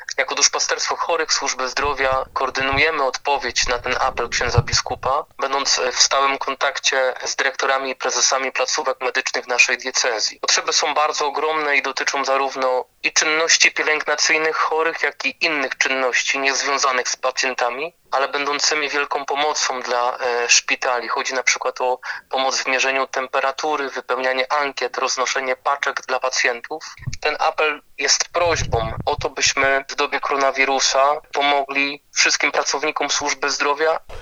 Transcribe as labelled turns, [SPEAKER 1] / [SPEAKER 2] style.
[SPEAKER 1] Jako Duszpasterstwo Chorych Służby Zdrowia koordynujemy odpowiedź na ten apel księdza biskupa, będąc w stałym kontakcie z dyrektorami i prezesami placówek medycznych naszej diecezji. Potrzeby są bardzo ogromne i dotyczą zarówno i czynności pielęgnacyjnych chorych, jak i innych czynności niezwiązanych z pacjentami, ale będącymi wielką pomocą dla szpitali. Chodzi na przykład o pomoc w mierzeniu temperatury, wypełnianie ankiet, roznoszenie paczek dla pacjentów. Ten apel jest prośbą o to, byśmy w dobie koronawirusa pomogli wszystkim pracownikom służby zdrowia